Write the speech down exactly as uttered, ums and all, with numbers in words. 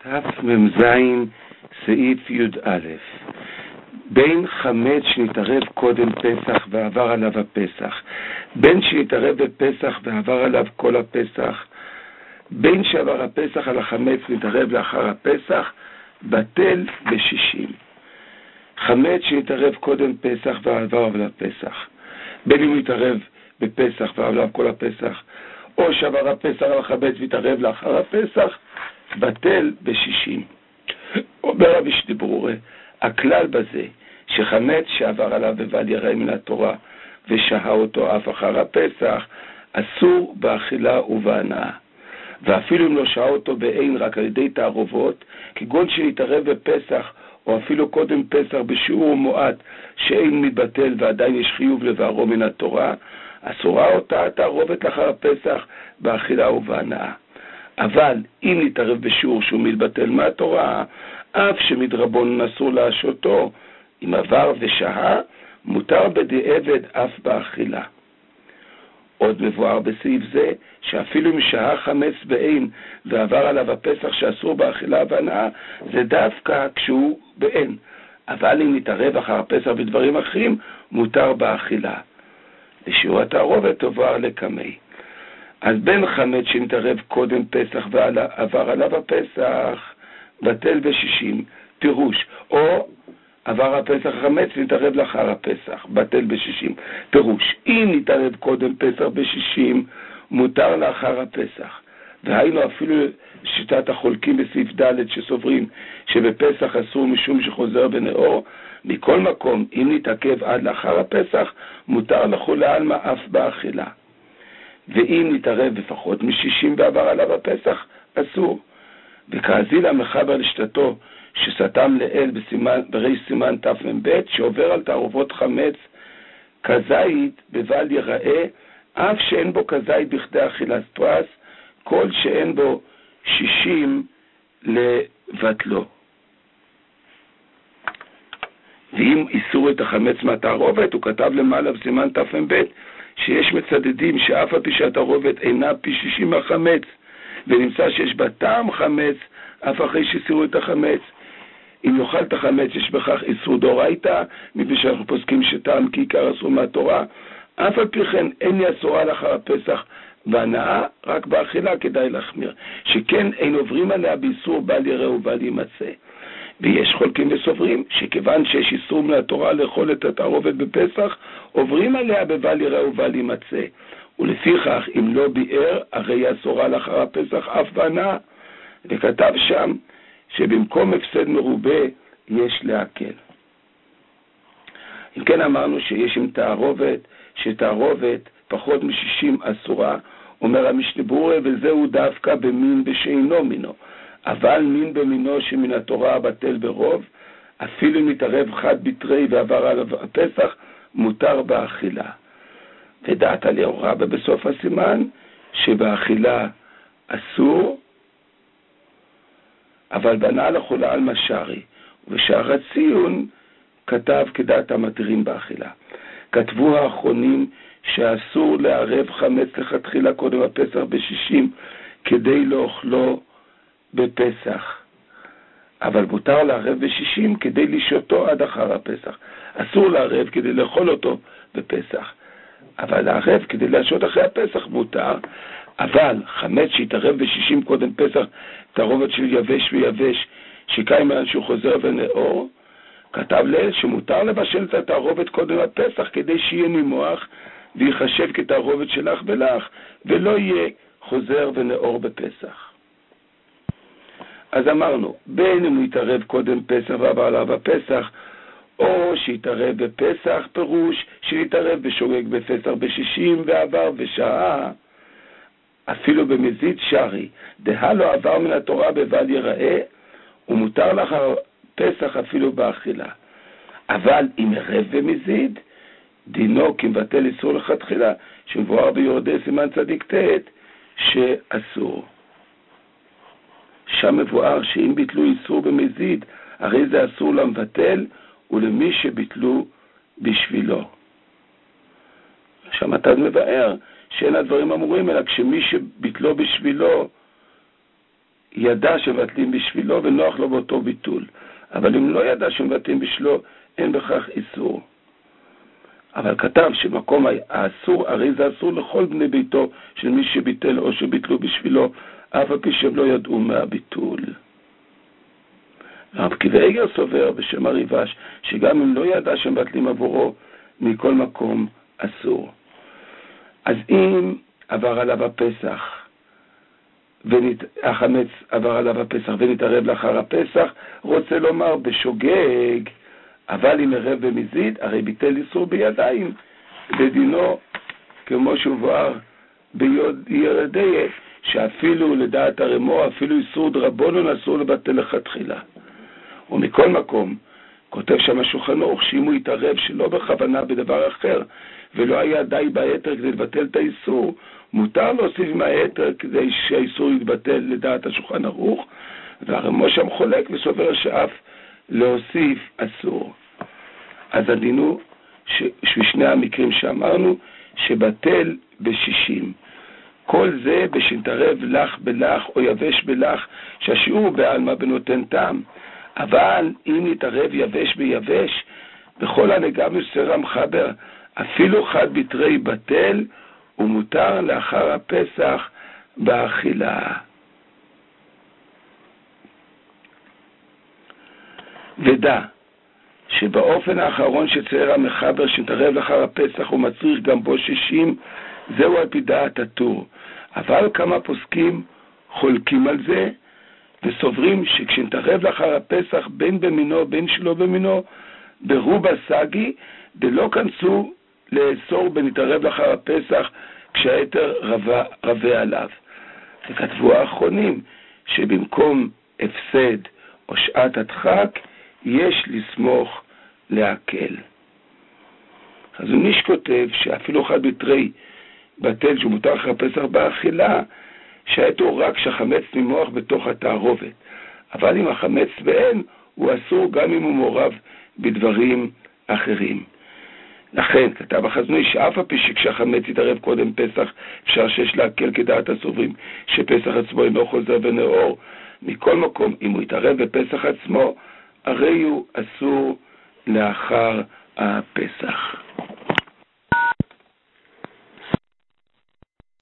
תמ"ז סעיף י"א. בין חמץ שנתערב קודם פסח ועבר עליו הפסח, בין שנתערב בפסח ועבר עליו כל הפסח, בין שעבר הפסח על החמץ נתערב לאחר הפסח, בטל בשישים. חמץ שנתערב קודם פסח ועבר עליו הפסח, בין אם נתערב בפסח ועבר עליו כל הפסח, או שעבר הפסח על החמץ ונתערב לאחר הפסח, בטל בשישים. אומר רבי שדיברורי, הכלל בזה שחמץ שעבר עליו בבל יראה מן התורה ושהה אותו אף אחר הפסח, אסור באכילה ובהנאה. ואפילו אם לא שהה אותו בעין רק על ידי תערובות, כגון שנתערב בפסח או אפילו קודם פסח בשיעור מועט שאין מתבטל ועדיין יש חיוב לבערו מן התורה, אסורה אותה תערובת לאחר הפסח באכילה ובהנאה. אבל אם נתערב בשיעור שהוא מתבטל מהתורה, אף שמדרבון אסור להשעותו, אם עבר ושהה, מותר בדיעבד אף באכילה. עוד מבואר בסעיף זה, שאפילו אם שהה חמץ בעין ועבר עליו הפסח שאסור באכילה והנאה, זה דווקא כשהוא בעין. אבל אם נתערב אחר הפסח בדברים אחרים, מותר באכילה. ושיעור התערובת תובהר לקמי. אז בין חמץ שנתערב קודם פסח ועבר עליו הפסח, בטל בשישים, פירוש, או עבר הפסח חמץ ונתערב לאחר הפסח, בטל בשישים, פירוש, אם נתערב קודם פסח בשישים, מותר לאחר הפסח. והיינו אפילו שיטת החולקים בסעיף ד' שסוברים שבפסח אסור משום שחוזר בנאור, מכל מקום, אם נתעכב עד לאחר הפסח, מותר לכולי עלמא אף באכילה. ואם נתערב בפחות משישים ועבר עליו הפסח, אסור. וכאזיל המחבר לשתתו שסתם לאל בסימן, ברי סימן תמ"ב, שעובר על תערובות חמץ כזית בבל יראה, אף שאין בו כזית בכדי אכילת פרס, כל שאין בו שישים לבטלו. ואם איסור את החמץ מהתערובת, הוא כתב למעלה בסימן תמ"ב, שיש מצדדים שאף על פי שהתערובת אינה פי שישים מהחמץ, ונמצא שיש בה טעם חמץ, אף אחרי שהסירו את החמץ. אם יאכל את החמץ, יש בכך איסור דאורייתא, מפני שאנחנו פוסקים שטעם כי עיקר אסור מהתורה. אף על פי כן אין היא אסורה לאחר הפסח והנאה, רק באכילה כדאי להחמיר. שכן אין עוברים עליה באיסור בל יראה ובל יימצא. ויש חולקים וסוברים שכיוון שיש איסור מן התורה לאכול את התערובת בפסח, עוברים עליה בבל יראה ובל יימצא. ולפיכך, אם לא ביאר, הרי היא אסורה לאחר הפסח אף בהנאה. וכתב שם שבמקום הפסד מרובה יש להקל. אם כן אמרנו שיש עם תערובת, שתערובת פחות משישים אסורה, אומר המשנה ברורה, וזהו דווקא במין בשאינו מינו. אבל מין במינו שמן התורה בטל ברוב, אפילו אם מתערב חד בתרי ועבר עליו הפסח, מותר באכילה. ודעת אליהו רבה בסוף הסימן, שבאכילה אסור, אבל בנה לכולי עלמא שרי, ובשער הציון כתב כדעת המתירים באכילה. כתבו האחרונים שאסור לערב חמץ לכתחילה קודם הפסח בשישים, כדי לאוכלו בפסח. אבל מותר לערב בשישים כדי לשעותו עד אחר הפסח. אסור לערב כדי לאכול אותו בפסח. אבל לערב כדי להשעות אחרי הפסח מותר. אבל חמץ שהתערב בשישים קודם פסח, תערובת של יבש ויבש, שקיים מעל שהוא חוזר ונאור, כתב לאל שמותר לבשל את התערובת קודם הפסח, כדי שיהיה נימוח ויחשב כתערובת שלך ולך, ולא יהיה חוזר ונאור בפסח. אז אמרנו, בין אם הוא יתערב קודם פסח ועבר עליו הפסח, או שיתערב בפסח, פירוש שיתערב בשוגג בפסח בשישים ועבר ושעה, אפילו במזיד שרי, דה לא עבר מן התורה בבל יראה, ומותר לאחר פסח אפילו באכילה. אבל אם ערב במזיד, דינו כמבטל איסור לכתחילה, שמבואר ביורדי סימן צדיק ת' שאסור. שם מבואר שאם ביטלו איסור במזיד, הרי זה אסור למבטל ולמי שביטלו בשבילו. שם אתה מבאר שאין הדברים אמורים, אלא כשמי שביטלו בשבילו ידע שמבטלים בשבילו ונוח לו באותו ביטול. אבל אם לא ידע שמבטלים בשבילו, אין בכך איסור. אבל כתב שמקום האסור, הרי זה אסור לכל בני ביתו של מי שביטל או שביטלו בשבילו, אף על פי שהם לא ידעו מהביטול. רב קיבייגר סובר בשם הריבש, שגם אם לא ידע שמבטלים עבורו, מכל מקום אסור. אז אם עבר עליו הפסח, ונת... החמץ עבר עליו הפסח ונתערב לאחר הפסח, רוצה לומר בשוגג, אבל אם ערב במזיד, הרי ביטל איסור בידיים, בדינו, כמו שהובהר בירדיה, שאפילו לדעת הרמו, אפילו איסור דרבנן אסור לבטל לכתחילה. ומכל מקום, כותב שם השולחן ערוך, שאם הוא יתערב שלא בכוונה בדבר אחר, ולא היה די בהיתר כדי לבטל את האיסור, מותר להוסיף מהיתר כדי שהאיסור יתבטל לדעת השולחן ערוך, והרמו שם חולק וסובר שאף להוסיף אסור. אז הדינו שבשני המקרים שאמרנו, שבטל בשישים. כל זה בשנתערב לך בלך או יבש בלך, שהשיעור בעלמא בנותן טעם. אבל אם נתערב יבש ביבש, בכל הנגם יוסר המחבר, אפילו חד בתרי בטל, ומותר לאחר הפסח באכילה. ודע שבאופן האחרון שצייר המחבר שנתערב לאחר הפסח ומצריך גם בו שישים, זהו על פי דעת הטור. אבל כמה פוסקים חולקים על זה, וסוברים שכשנתערב לאחר הפסח בין במינו בין שלא במינו, ברובה סגי, דלא כנסו לאסור בנתערב לאחר הפסח כשהיתר רבה, רבה עליו. וכתבו האחרונים שבמקום הפסד או שעת הדחק, יש לסמוך להקל. אז הוא ניש כותב שאפילו חד בתרי בטל שהוא מותר אחר הפסח באכילה, שהיתו רק שהחמץ ממוח בתוך התערובת. אבל אם החמץ באין, הוא אסור גם אם הוא מעורב בדברים אחרים. לכן, כתב החזוני שאף הפי שכשהחמץ יתערב קודם פסח, אפשר שיש להקל כדעת הסוברים, שפסח עצמו אינו חוזר ונאור. מכל מקום, אם הוא יתערב בפסח עצמו, הרי הוא אסור לאחר הפסח.